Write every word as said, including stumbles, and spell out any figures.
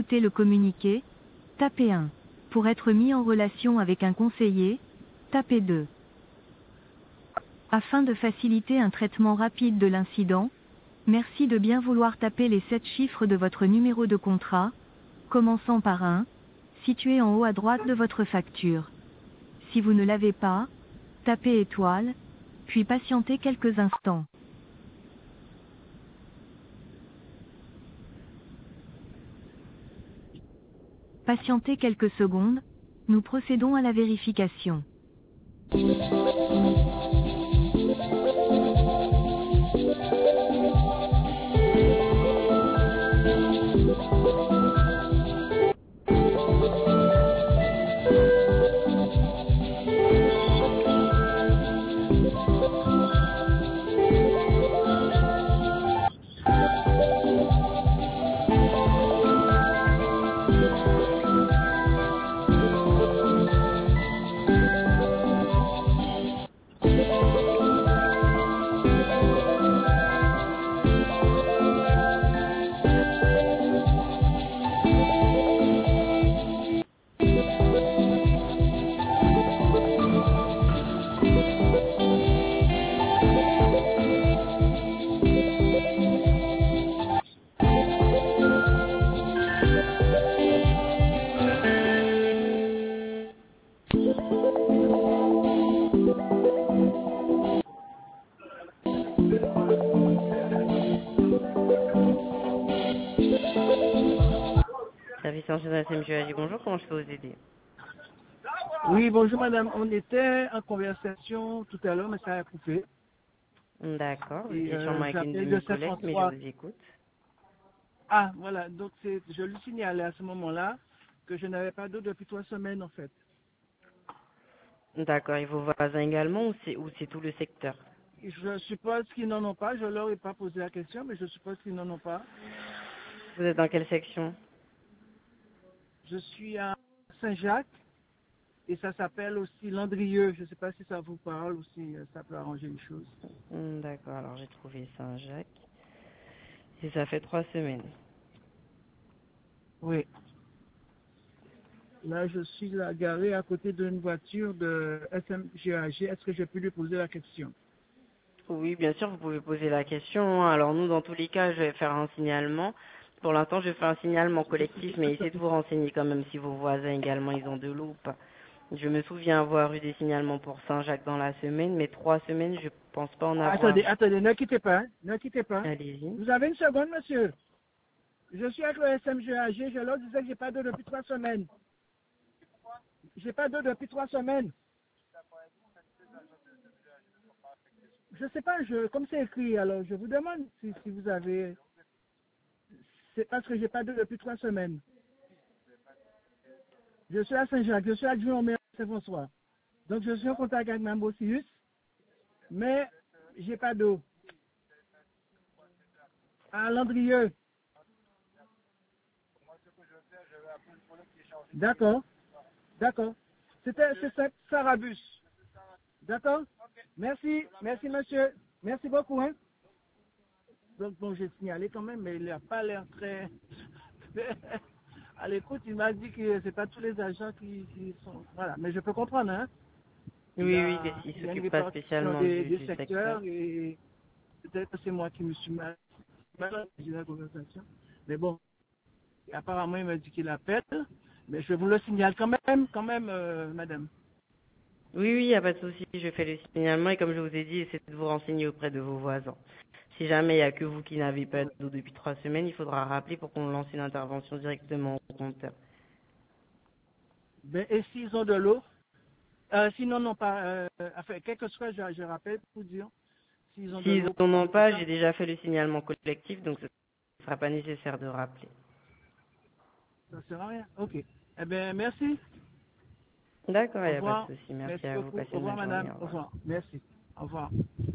écouter le communiqué, tapez un. Pour être mis en relation avec un conseiller, tapez deux. Afin de faciliter un traitement rapide de l'incident, merci de bien vouloir taper les sept chiffres de votre numéro de contrat, commençant par un, situé en haut à droite de votre facture. Si vous ne l'avez pas, tapez étoile, puis patientez quelques instants. Patientez quelques secondes, nous procédons à la vérification. Service national S M G A G, bonjour, comment je peux vous aider? Oui, bonjour madame. On était en conversation tout à l'heure, mais ça a coupé. D'accord, vous Et étiez sûrement euh, avec une de j'appelle de mes collègues, mais je sept cent trois. vous écoute. Ah, voilà. Donc, c'est, je lui signalais à ce moment-là que je n'avais pas d'eau depuis trois semaines, en fait. D'accord, et vos voisins également, ou c'est ou c'est tout le secteur? Je suppose qu'ils n'en ont pas. Je leur ai pas posé la question, mais je suppose qu'ils n'en ont pas. Vous êtes dans quelle section? Je suis à Saint-Jacques et ça s'appelle aussi Landrieux. Je ne sais pas si ça vous parle ou si euh, ça peut arranger les choses. Hmm, D'accord, alors j'ai trouvé Saint-Jacques. Et ça fait trois semaines. Oui. Là, je suis là, garé à côté d'une voiture de S M G A G. Est-ce que j'ai pu lui poser la question? Oui, bien sûr, vous pouvez poser la question. Alors nous, dans tous les cas, je vais faire un signalement. Pour l'instant, je fais un signalement collectif, mais essayez de vous renseigner quand même si vos voisins également, ils ont de l'eau ou pas. Je me souviens avoir eu des signalements pour Saint-Jacques dans la semaine, mais trois semaines, je pense pas en avoir Attendez, eu. attendez, ne quittez pas, hein, ne quittez pas. Allez-y. Vous avez une seconde, monsieur? Je suis avec le S M G A G, je leur disais que j'ai pas d'eau depuis trois semaines. J'ai pas d'eau depuis trois semaines. Je sais pas, je, comme c'est écrit, alors je vous demande si, si vous avez... C'est parce que j'ai pas d'eau depuis trois semaines. Je suis à Saint-Jacques, je suis adjoint au maire de Saint-François. Donc je suis en contact avec Mme Bossius, mais j'ai pas d'eau. À Landrieux. D'accord, d'accord. C'était c'est ça, Sarabus. D'accord? Merci, merci monsieur. Merci beaucoup, hein. Donc bon, j'ai signalé quand même, mais il n'a pas l'air très... à l'écoute, il m'a dit que c'est pas tous les agents qui, qui sont... Voilà, mais je peux comprendre, hein. Il Oui, oui, a, il il y a une s'occupe pas répartition spécialement des, du, des du secteur. secteurs et peut-être que c'est moi qui me suis mal, mal entendu la conversation. Mais bon, apparemment, il m'a dit qu'il appelle, mais je vous le signale quand même, quand même, euh, madame. Oui, oui, il n'y a pas de souci, je fais le signalement et comme je vous ai dit, essayez de vous renseigner auprès de vos voisins. Si jamais il n'y a que vous qui n'avez pas d'eau depuis trois semaines, il faudra rappeler pour qu'on lance une intervention directement au compteur. Ben, et s'ils ont de l'eau, euh, sinon, non pas, euh, enfin, quel que soit, je, je rappelle pour dire, s'ils ont de S'ils l'eau n'en ont et tout pas, ça. j'ai déjà fait le signalement collectif, donc ce ne sera pas nécessaire de rappeler. Ça sert à rien. Ok. Eh bien, merci. D'accord, il Au n'y a pas de revoir. souci. Merci Merci à vous. beaucoup. Passez Au une revoir, bonne journée. madame. Au Au revoir. revoir. Merci. Au revoir.